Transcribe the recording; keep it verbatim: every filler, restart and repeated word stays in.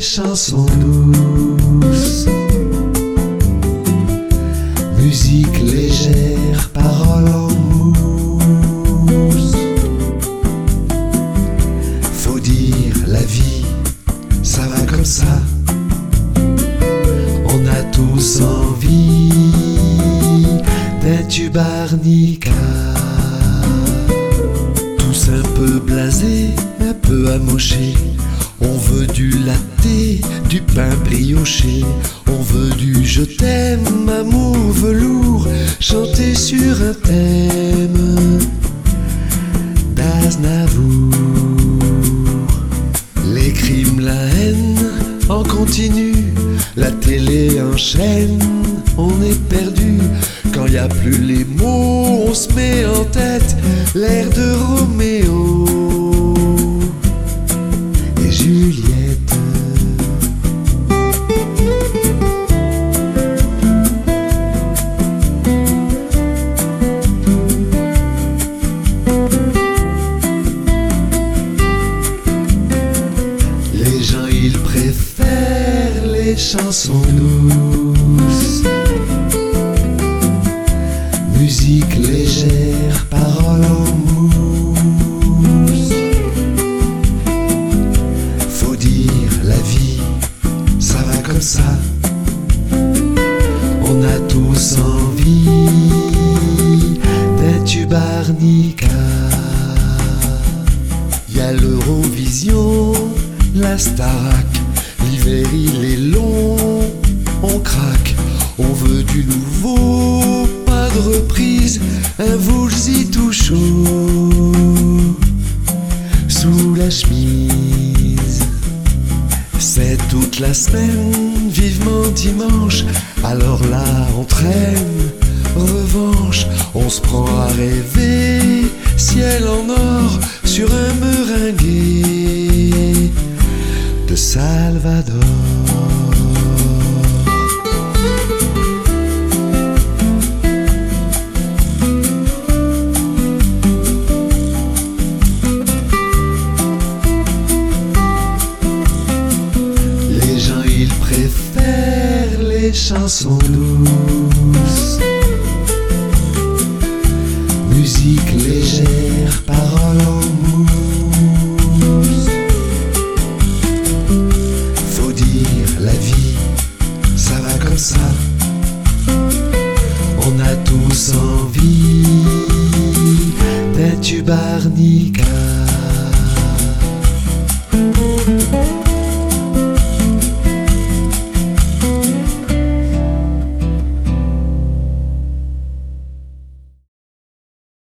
chansons douces, musique légère, paroles en mousse. Faut dire la vie, ça va comme ça. On a tous envie d'un tube arnica. Tous un peu blasés, un peu amochés. On veut du latte, du pain brioché. On veut du je t'aime, amour velours, chanté sur un thème d'Aznavour. Les crimes, la haine en continu, la télé enchaîne, on est perdu. Quand y a plus les mots, on se met en tête l'air de Roméo et Juliette. Les gens ils préfèrent les chansons douces, musique légère, paroles en mousse. Faut dire la vie, ça va comme ça. On a tous envie d'un tube arnica. Y'a l'Eurovision, la Starac, l'hiver il est long, on craque. On veut du nouveau, pas de reprise, un Woolsey tout chaud sous la chemise. C'est toute la semaine, vivement dimanche. Alors là on traîne, revanche. On se prend à rêver, ciel en or sur un meringué de Salvador. Ils préfèrent les chansons douces, musique légère, paroles en mousse. Faut dire la vie, ça va comme ça. On a tous envie d'un tube arnica.